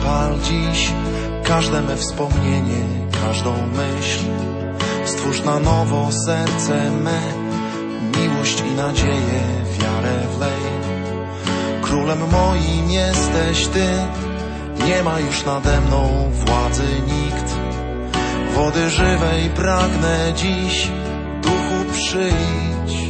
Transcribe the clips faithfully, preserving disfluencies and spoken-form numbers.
wypal dziś każde me wspomnienie, każdą myśl. Stwórz na nowo serce me, miłość i nadzieję, wiarę wlej. Królem moim jesteś Ty, nie ma już nade mną władzy nikt. Wody żywej pragnę dziś, Duchu przyjdź.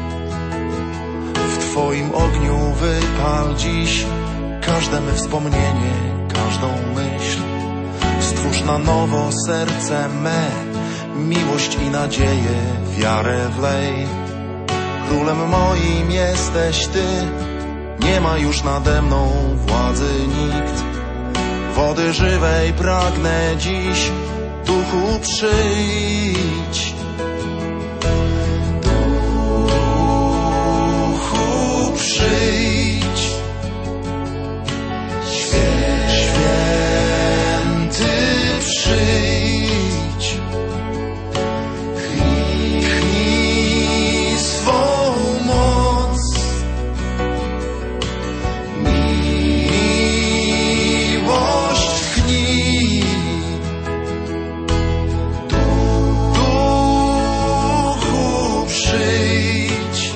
W Twoim ogniu wypal dziś każde me wspomnienie, każdą myśl. Stwórz na nowo serce me, miłość i nadzieję, wiarę wlej. Królem moim jesteś Ty, nie ma już nade mną władzy nikt. Wody żywej pragnę dziś, Duchu przyjdź. Duchu przyjdź. Święty przyjdź. Tchnij swą moc. Miłość tchnij. Duchu przyjdź.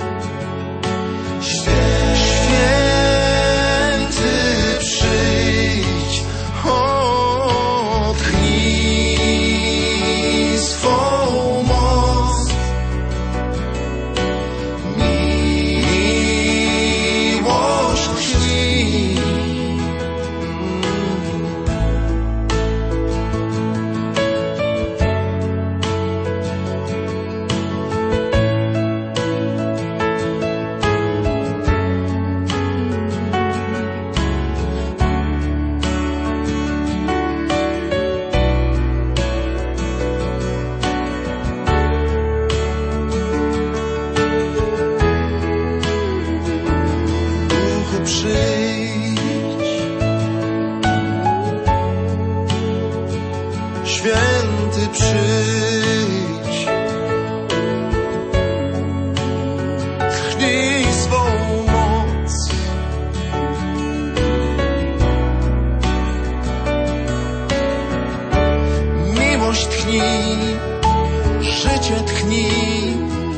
Święty przyjdź. O, tchnij swą moc. Miłość tchnij. Duchu przyjdź. Święty przyjdź. Tchnij swą moc. Miłość tchnij, życie tchnij.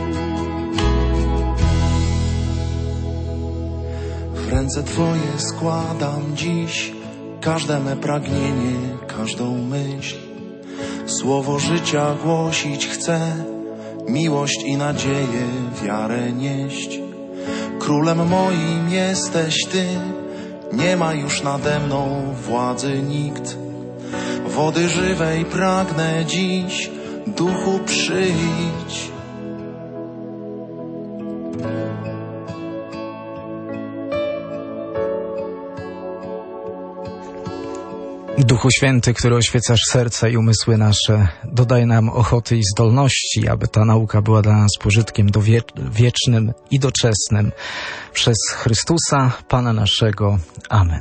W ręce Twoje składam dziś każde me pragnienie, każdą myśl. Słowo życia głosić chcę, miłość i nadzieję, wiarę nieść. Królem moim jesteś Ty, nie ma już nade mną władzy nikt. Wody żywej pragnę dziś, Duchu przyjdź. Duchu Święty, który oświecasz serca i umysły nasze, dodaj nam ochoty i zdolności, aby ta nauka była dla nas pożytkiem dowie- wiecznym i doczesnym. Przez Chrystusa, Pana naszego. Amen.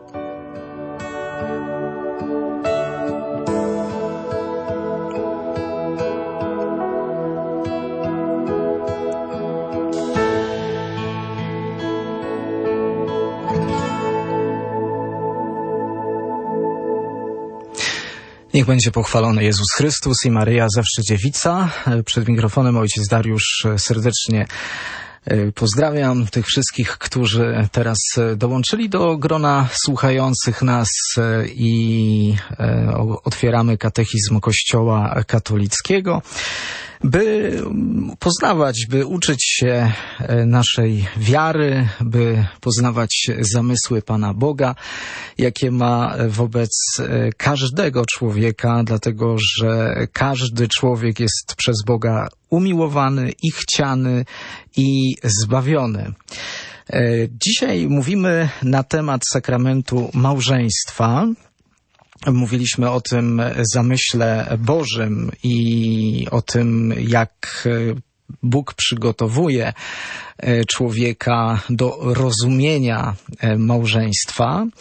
Niech będzie pochwalony Jezus Chrystus i Maryja zawsze dziewica. Przed mikrofonem ojciec Dariusz serdecznie pozdrawiam tych wszystkich, którzy teraz dołączyli do grona słuchających nas i otwieramy katechizm Kościoła katolickiego, by poznawać, by uczyć się naszej wiary, by poznawać zamysły Pana Boga, jakie ma wobec każdego człowieka, dlatego że każdy człowiek jest przez Boga umiłowany i chciany i zbawiony. Dzisiaj mówimy na temat sakramentu małżeństwa. Mówiliśmy o tym zamyśle Bożym i o tym, jak Bóg przygotowuje człowieka do rozumienia małżeństwa.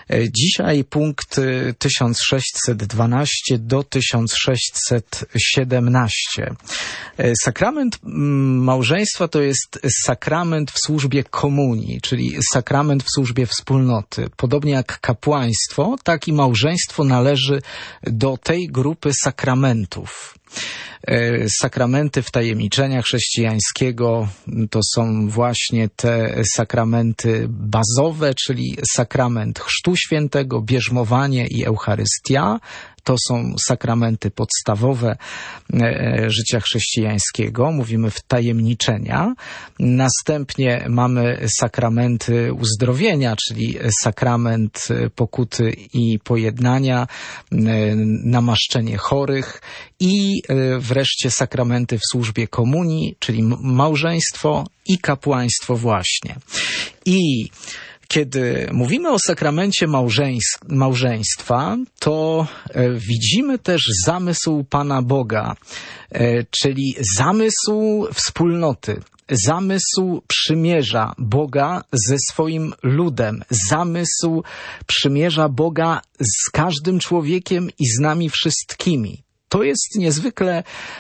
Dzisiaj punkt tysiąc sześćset dwanaście do tysiąc sześćset siedemnaście. Sakrament małżeństwa to jest sakrament w służbie komunii, czyli sakrament w służbie wspólnoty. Podobnie jak kapłaństwo, tak i małżeństwo należy do tej grupy sakramentów. Sakramenty wtajemniczenia chrześcijańskiego to są właśnie te sakramenty bazowe, czyli sakrament Chrztu Świętego, bierzmowanie i Eucharystia. To są sakramenty podstawowe życia chrześcijańskiego. Mówimy wtajemniczenia. Następnie mamy sakramenty uzdrowienia, czyli sakrament pokuty i pojednania, namaszczenie chorych i wreszcie sakramenty w służbie komunii, czyli małżeństwo i kapłaństwo właśnie. I kiedy mówimy o sakramencie małżeństwa, to widzimy też zamysł Pana Boga, czyli zamysł wspólnoty, zamysł przymierza Boga ze swoim ludem, zamysł przymierza Boga z każdym człowiekiem i z nami wszystkimi. To jest niezwykle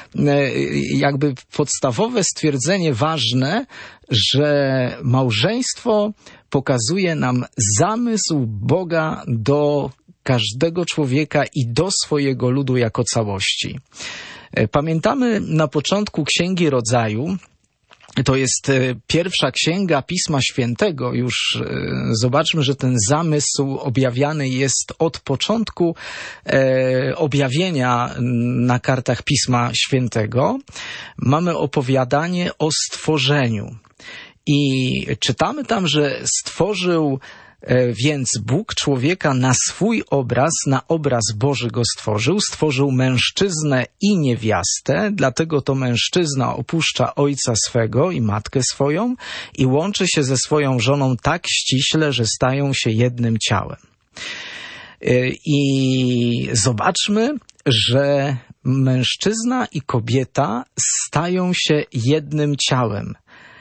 jakby podstawowe stwierdzenie ważne, że małżeństwo pokazuje nam zamysł Boga do każdego człowieka i do swojego ludu jako całości. Pamiętamy na początku Księgi Rodzaju, to jest pierwsza księga Pisma Świętego. Już zobaczmy, że ten zamysł objawiany jest od początku e, objawienia na kartach Pisma Świętego. Mamy opowiadanie o stworzeniu. I czytamy tam, że stworzył więc Bóg człowieka na swój obraz, na obraz Boży go stworzył, stworzył mężczyznę i niewiastę, dlatego to mężczyzna opuszcza ojca swego i matkę swoją i łączy się ze swoją żoną tak ściśle, że stają się jednym ciałem. I zobaczmy, że mężczyzna i kobieta stają się jednym ciałem,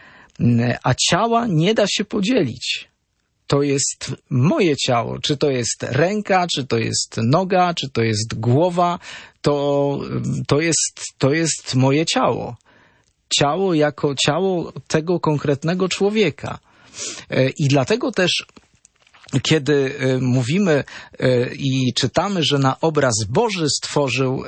a ciała nie da się podzielić. To jest moje ciało, czy to jest ręka, czy to jest noga, czy to jest głowa, to, to jest, to jest moje ciało. Ciało jako ciało tego konkretnego człowieka. I dlatego też, kiedy mówimy i czytamy, że na obraz Boży stworzył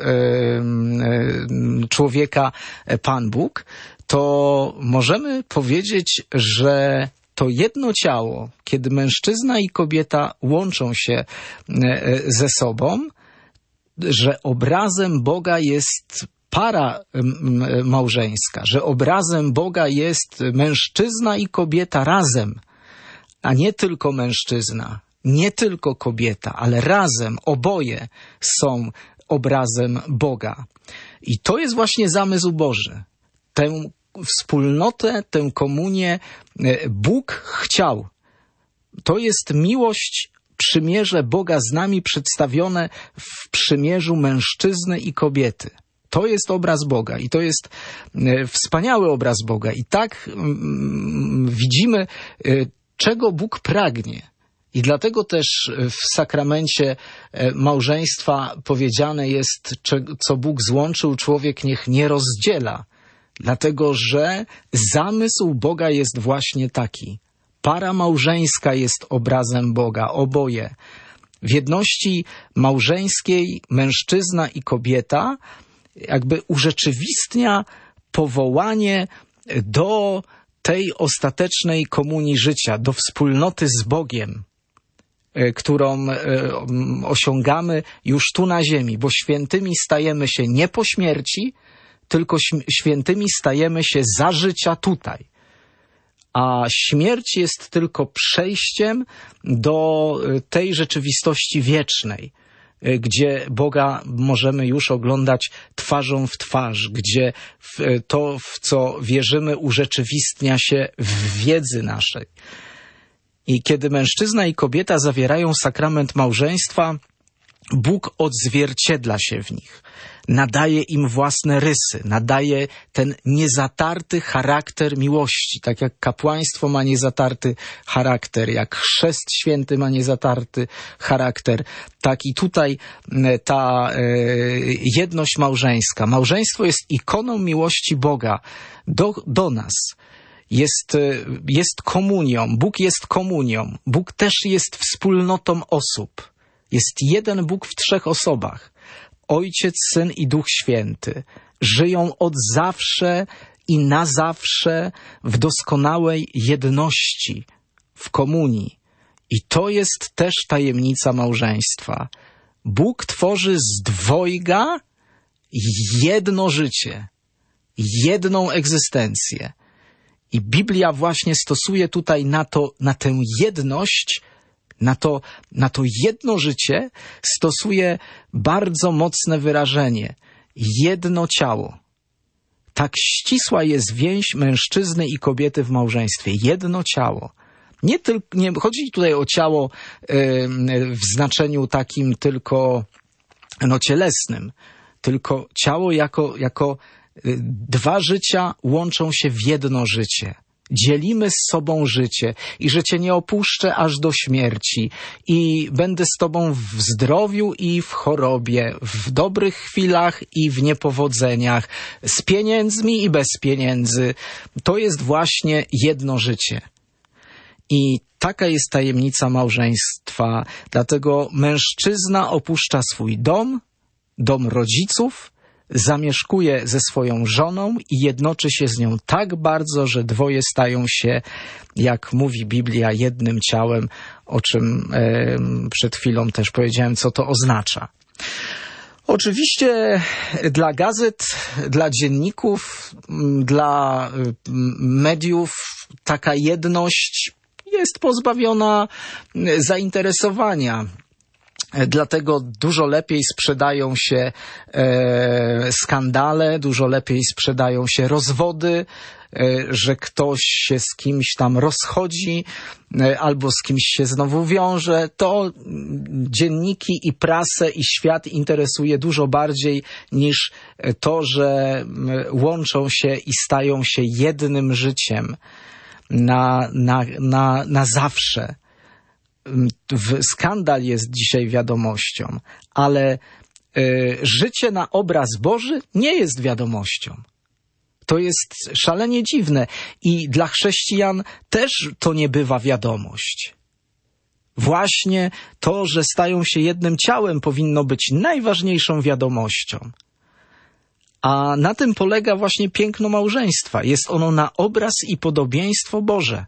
człowieka Pan Bóg, to możemy powiedzieć, że to jedno ciało, kiedy mężczyzna i kobieta łączą się ze sobą, że obrazem Boga jest para małżeńska, że obrazem Boga jest mężczyzna i kobieta razem, a nie tylko mężczyzna, nie tylko kobieta, ale razem, oboje są obrazem Boga. I to jest właśnie zamysł Boży. Tę wspólnotę, tę komunię Bóg chciał. To jest miłość, przymierze Boga z nami przedstawione w przymierzu mężczyzny i kobiety. To jest obraz Boga i to jest wspaniały obraz Boga. I tak mm, widzimy, czego Bóg pragnie. I dlatego też w sakramencie małżeństwa powiedziane jest, co Bóg złączył, człowiek niech nie rozdziela. Dlatego, że zamysł Boga jest właśnie taki. Para małżeńska jest obrazem Boga, oboje. W jedności małżeńskiej mężczyzna i kobieta jakby urzeczywistnia powołanie do tej ostatecznej komunii życia, do wspólnoty z Bogiem, którą osiągamy już tu na ziemi, bo świętymi stajemy się nie po śmierci, tylko świętymi stajemy się za życia tutaj. A śmierć jest tylko przejściem do tej rzeczywistości wiecznej, gdzie Boga możemy już oglądać twarzą w twarz, gdzie to, w co wierzymy, urzeczywistnia się w wiedzy naszej. I kiedy mężczyzna i kobieta zawierają sakrament małżeństwa, Bóg odzwierciedla się w nich, nadaje im własne rysy, nadaje ten niezatarty charakter miłości, tak jak kapłaństwo ma niezatarty charakter, jak chrzest święty ma niezatarty charakter, tak i tutaj ta e, jedność małżeńska. Małżeństwo jest ikoną miłości Boga do, do nas. Jest, jest komunią, Bóg jest komunią, Bóg też jest wspólnotą osób. Jest jeden Bóg w trzech osobach. Ojciec, Syn i Duch Święty. Żyją od zawsze i na zawsze w doskonałej jedności, w komunii. I to jest też tajemnica małżeństwa. Bóg tworzy z dwojga jedno życie, jedną egzystencję. I Biblia właśnie stosuje tutaj na to, na tę jedność, na to, na to jedno życie stosuje bardzo mocne wyrażenie. Jedno ciało. Tak ścisła jest więź mężczyzny i kobiety w małżeństwie. Jedno ciało. Nie, tylko, nie chodzi tutaj o ciało yy, w znaczeniu takim tylko no, cielesnym, tylko ciało jako, jako yy, dwa życia łączą się w jedno życie. Dzielimy z sobą życie i że Cię nie opuszczę aż do śmierci i będę z Tobą w zdrowiu i w chorobie, w dobrych chwilach i w niepowodzeniach, z pieniędzmi i bez pieniędzy. To jest właśnie jedno życie. I taka jest tajemnica małżeństwa. Dlatego mężczyzna opuszcza swój dom, dom rodziców, zamieszkuje ze swoją żoną i jednoczy się z nią tak bardzo, że dwoje stają się, jak mówi Biblia, jednym ciałem, o czym e, przed chwilą też powiedziałem, co to oznacza. Oczywiście dla gazet, dla dzienników, dla mediów taka jedność jest pozbawiona zainteresowania. Dlatego dużo lepiej sprzedają się e, skandale, dużo lepiej sprzedają się rozwody, e, że ktoś się z kimś tam rozchodzi e, albo z kimś się znowu wiąże. To dzienniki i prasę i świat interesuje dużo bardziej niż to, że łączą się i stają się jednym życiem na, na, na, na zawsze. Skandal jest dzisiaj wiadomością, ale y, życie na obraz Boży nie jest wiadomością. To jest szalenie dziwne i dla chrześcijan też to nie bywa wiadomość. Właśnie to, że stają się jednym ciałem, powinno być najważniejszą wiadomością. A na tym polega właśnie piękno małżeństwa. Jest ono na obraz i podobieństwo Boże.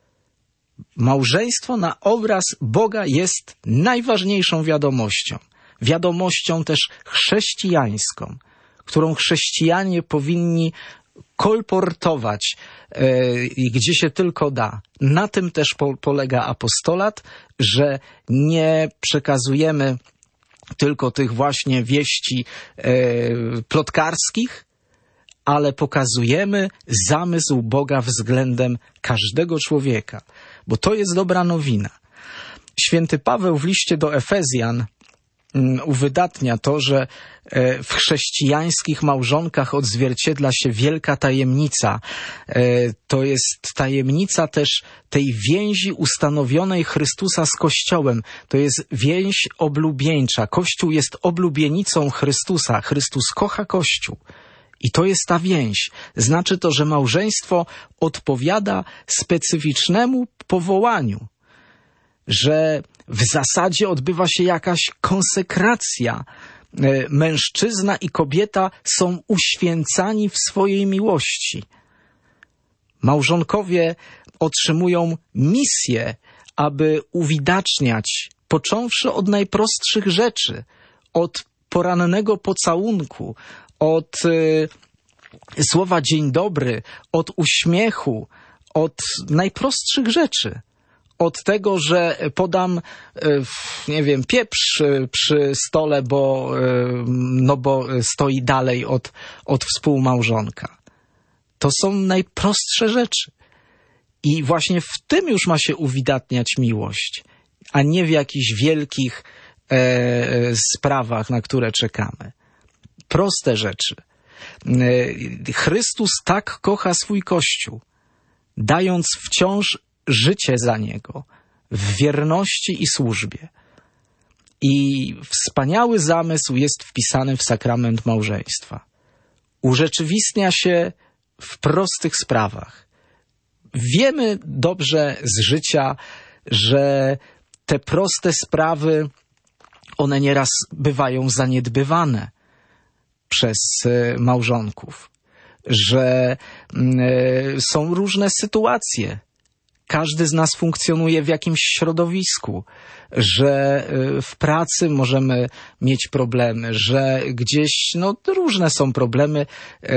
Małżeństwo na obraz Boga jest najważniejszą wiadomością. Wiadomością też chrześcijańską, którą chrześcijanie powinni kolportować yy, gdzie się tylko da. Na tym też po, polega apostolat, że nie przekazujemy tylko tych właśnie wieści yy, plotkarskich, ale pokazujemy zamysł Boga względem każdego człowieka. Bo to jest dobra nowina. Święty Paweł w liście do Efezjan um, uwydatnia to, że e, w chrześcijańskich małżonkach odzwierciedla się wielka tajemnica. E, to jest tajemnica też tej więzi ustanowionej Chrystusa z Kościołem. To jest więź oblubieńcza. Kościół jest oblubienicą Chrystusa. Chrystus kocha Kościół. I to jest ta więź. Znaczy to, że małżeństwo odpowiada specyficznemu powołaniu, że w zasadzie odbywa się jakaś konsekracja. Mężczyzna i kobieta są uświęcani w swojej miłości. Małżonkowie otrzymują misję, aby uwidaczniać, począwszy od najprostszych rzeczy, od porannego pocałunku, od y, słowa dzień dobry, od uśmiechu, od najprostszych rzeczy. Od tego, że podam, y, nie wiem, pieprz y, przy stole, bo, y, no bo stoi dalej od, od współmałżonka. To są najprostsze rzeczy. I właśnie w tym już ma się uwidatniać miłość, a nie w jakichś wielkich e, sprawach, na które czekamy. Proste rzeczy. E, Chrystus tak kocha swój Kościół, dając wciąż życie za niego w wierności i służbie. I wspaniały zamysł jest wpisany w sakrament małżeństwa. Urzeczywistnia się w prostych sprawach. Wiemy dobrze z życia, że te proste sprawy, one nieraz bywają zaniedbywane przez małżonków, że są różne sytuacje. Każdy z nas funkcjonuje w jakimś środowisku, że w pracy możemy mieć problemy, że gdzieś no, różne są problemy,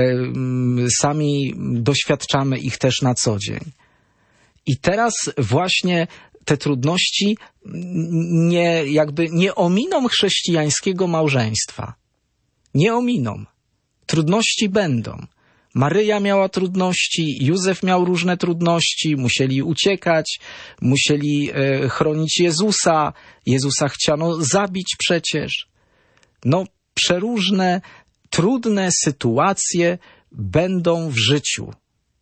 sami doświadczamy ich też na co dzień. I teraz właśnie te trudności nie, jakby nie ominą chrześcijańskiego małżeństwa. Nie ominą. Trudności będą. Maryja miała trudności, Józef miał różne trudności, musieli uciekać, musieli e, chronić Jezusa, Jezusa chciano zabić przecież. No, przeróżne, trudne sytuacje będą w życiu.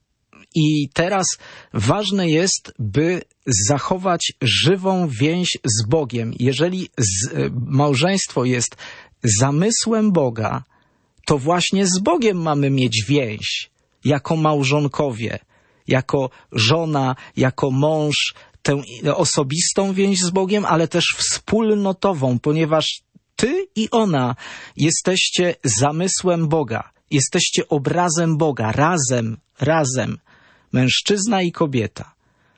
I teraz ważne jest, by zachować żywą więź z Bogiem. Jeżeli z, małżeństwo jest zamysłem Boga, to właśnie z Bogiem mamy mieć więź, jako małżonkowie, jako żona, jako mąż, tę osobistą więź z Bogiem, ale też wspólnotową, ponieważ ty i ona jesteście zamysłem Boga, jesteście obrazem Boga, razem, razem, mężczyzna i kobieta.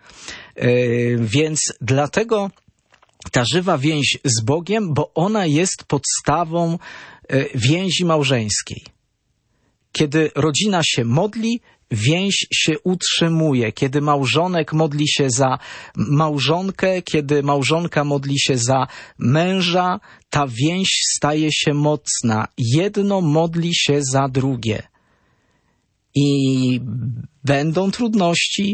Yy, więc dlatego ta żywa więź z Bogiem, bo ona jest podstawą więzi małżeńskiej. Kiedy rodzina się modli, więź się utrzymuje. Kiedy małżonek modli się za małżonkę, kiedy małżonka modli się za męża, ta więź staje się mocna. Jedno modli się za drugie. I będą trudności,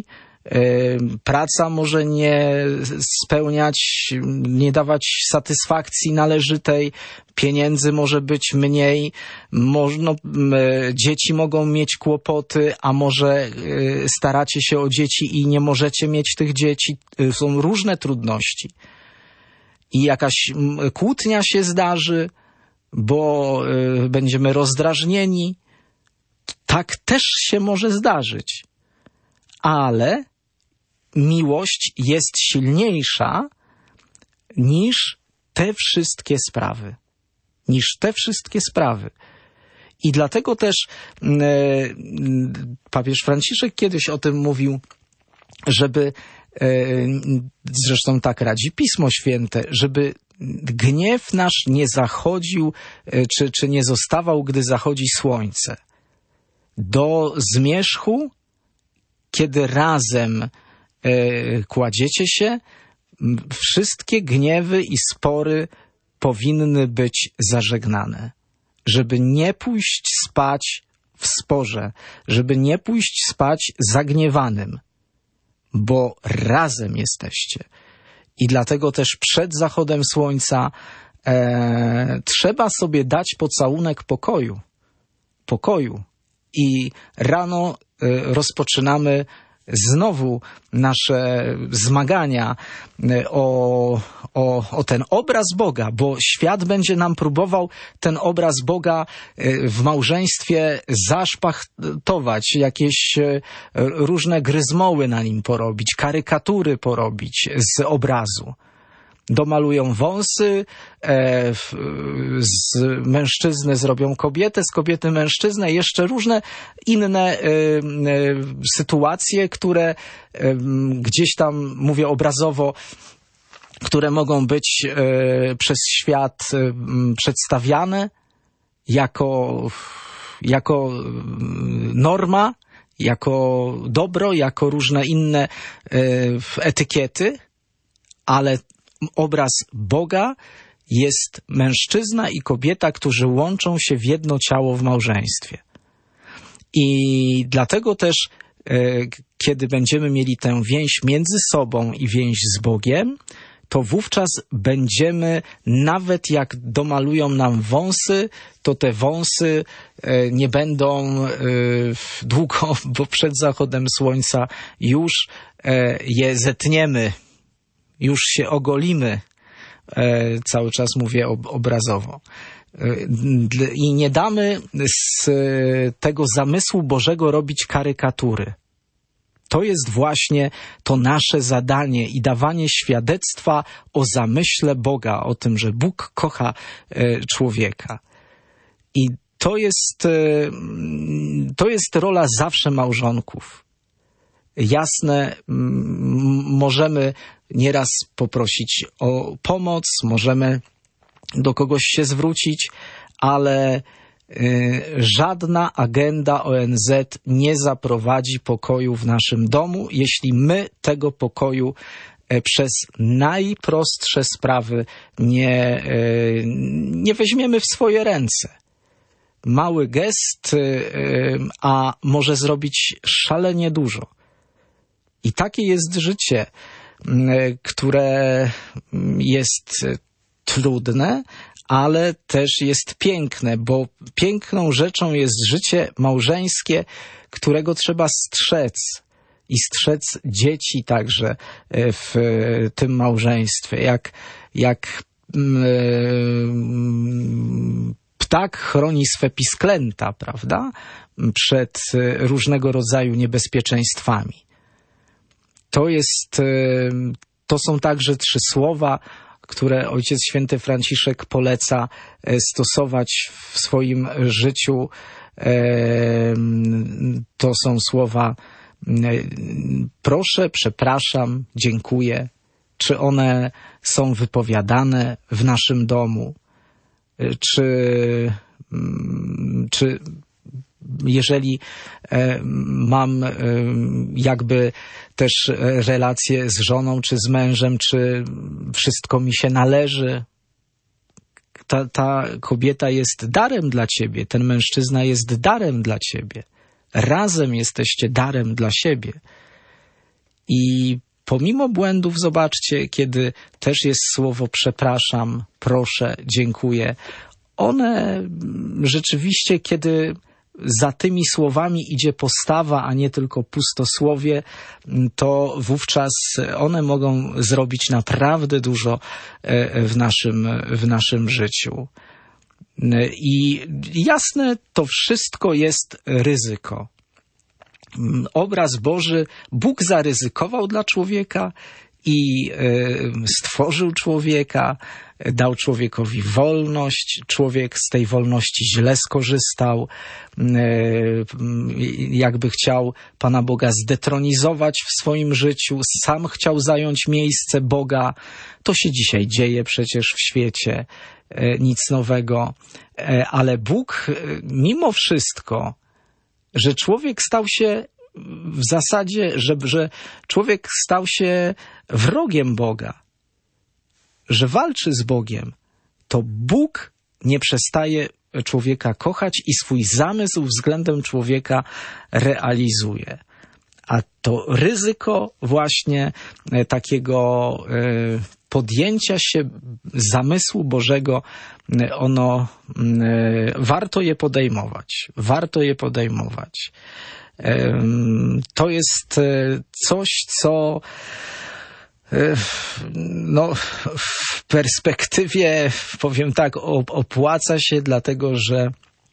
praca może nie spełniać, nie dawać satysfakcji należytej, pieniędzy może być mniej, można, dzieci mogą mieć kłopoty, a może staracie się o dzieci i nie możecie mieć tych dzieci. Są różne trudności. I jakaś kłótnia się zdarzy, bo będziemy rozdrażnieni. Tak też się może zdarzyć. Ale miłość jest silniejsza niż te wszystkie sprawy. Niż te wszystkie sprawy. I dlatego też e, papież Franciszek kiedyś o tym mówił, żeby, e, zresztą tak radzi Pismo Święte, żeby gniew nasz nie zachodził, e, czy, czy nie zostawał, gdy zachodzi słońce. Do zmierzchu, kiedy razem e, kładziecie się, wszystkie gniewy i spory powinny być zażegnane. Żeby nie pójść spać w sporze, żeby nie pójść spać zagniewanym, bo razem jesteście. I dlatego też przed zachodem słońca e, trzeba sobie dać pocałunek pokoju. Pokoju. I rano e, rozpoczynamy znowu nasze zmagania o, o, o ten obraz Boga, bo świat będzie nam próbował ten obraz Boga w małżeństwie zaszpachtować, jakieś różne gryzmoły na nim porobić, karykatury porobić z obrazu. Domalują wąsy, e, z mężczyzny zrobią kobietę, z kobiety mężczyznę, jeszcze różne inne e, e, sytuacje, które e, gdzieś tam, mówię obrazowo, które mogą być e, przez świat e, przedstawiane jako, jako norma, jako dobro, jako różne inne e, etykiety, ale obraz Boga jest mężczyzna i kobieta, którzy łączą się w jedno ciało w małżeństwie. I dlatego też, e, kiedy będziemy mieli tę więź między sobą i więź z Bogiem, to wówczas będziemy, nawet jak domalują nam wąsy, to te wąsy nie będą długo, bo przed zachodem słońca już je zetniemy, już się ogolimy. Cały czas mówię obrazowo. I nie damy z tego zamysłu Bożego robić karykatury. To jest właśnie to nasze zadanie i dawanie świadectwa o zamyśle Boga, o tym, że Bóg kocha człowieka. I to jest, to jest rola zawsze małżonków. Jasne, możemy nieraz poprosić o pomoc, możemy do kogoś się zwrócić, ale żadna agenda O N Z nie zaprowadzi pokoju w naszym domu, jeśli my tego pokoju przez najprostsze sprawy nie, nie weźmiemy w swoje ręce. Mały gest, a może zrobić szalenie dużo. I takie jest życie, które jest trudne, ale też jest piękne, bo piękną rzeczą jest życie małżeńskie, którego trzeba strzec i strzec dzieci także w tym małżeństwie. Jak, jak ptak chroni swe pisklęta, prawda, przed różnego rodzaju niebezpieczeństwami. To jest, to są także trzy słowa, które Ojciec Święty Franciszek poleca stosować w swoim życiu. To są słowa proszę, przepraszam, dziękuję. Czy one są wypowiadane w naszym domu? Czy, czy jeżeli mam jakby też relacje z żoną czy z mężem, czy wszystko mi się należy? Ta, ta kobieta jest darem dla ciebie, ten mężczyzna jest darem dla ciebie. Razem jesteście darem dla siebie. I pomimo błędów, zobaczcie, kiedy też jest słowo przepraszam, proszę, dziękuję, one rzeczywiście, kiedy za tymi słowami idzie postawa, a nie tylko pustosłowie, to wówczas one mogą zrobić naprawdę dużo w naszym, w naszym życiu. I jasne, to wszystko jest ryzyko. Obraz Boży, Bóg zaryzykował dla człowieka i stworzył człowieka, dał człowiekowi wolność, człowiek z tej wolności źle skorzystał, jakby chciał Pana Boga zdetronizować w swoim życiu, sam chciał zająć miejsce Boga. To się dzisiaj dzieje przecież w świecie, nic nowego, ale Bóg mimo wszystko, że człowiek stał się w zasadzie, że, że człowiek stał się wrogiem Boga, że walczy z Bogiem, to Bóg nie przestaje człowieka kochać i swój zamysł względem człowieka realizuje. A to ryzyko właśnie takiego podjęcia się zamysłu Bożego, ono warto je podejmować. Warto je podejmować. To jest coś, co no, w perspektywie, powiem tak, opłaca się, dlatego że,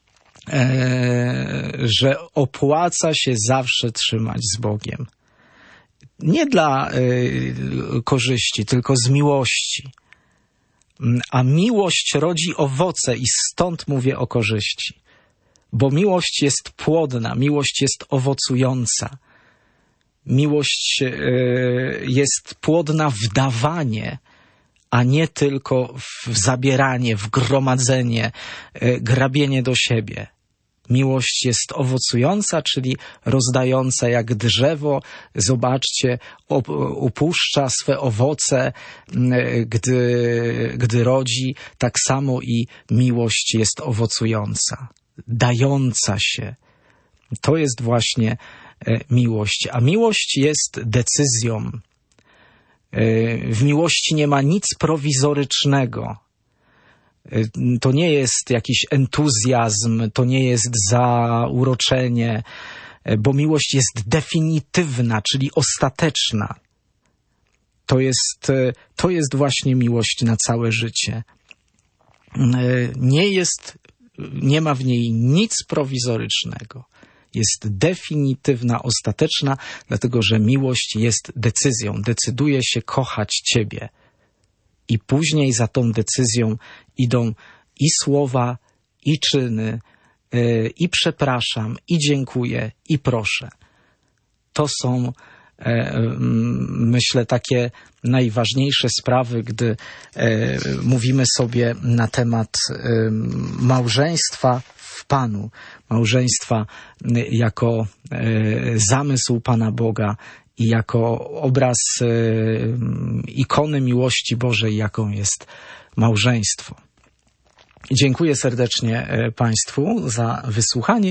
że opłaca się zawsze trzymać z Bogiem. Nie dla korzyści, tylko z miłości. A miłość rodzi owoce i stąd mówię o korzyści. Bo miłość jest płodna, miłość jest owocująca. Miłość jest płodna w dawanie, a nie tylko w zabieranie, w gromadzenie, grabienie do siebie. Miłość jest owocująca, czyli rozdająca jak drzewo. Zobaczcie, upuszcza swe owoce, gdy, gdy rodzi. Tak samo i miłość jest owocująca, dająca się. To jest właśnie miłość. A miłość jest decyzją. W miłości nie ma nic prowizorycznego. To nie jest jakiś entuzjazm, to nie jest zauroczenie, bo miłość jest definitywna, czyli ostateczna. To jest, to jest właśnie miłość na całe życie. Nie jest, nie ma w niej nic prowizorycznego. Jest definitywna, ostateczna, dlatego że miłość jest decyzją. Decyduje się kochać Ciebie. I później za tą decyzją idą i słowa, i czyny, yy, i przepraszam, i dziękuję, i proszę. To są, yy, myślę, takie najważniejsze sprawy, gdy yy, mówimy sobie na temat yy, małżeństwa w Panu, małżeństwa yy, jako yy, zamysł Pana Boga, i jako obraz y, ikony miłości Bożej, jaką jest małżeństwo. Dziękuję serdecznie Państwu za wysłuchanie.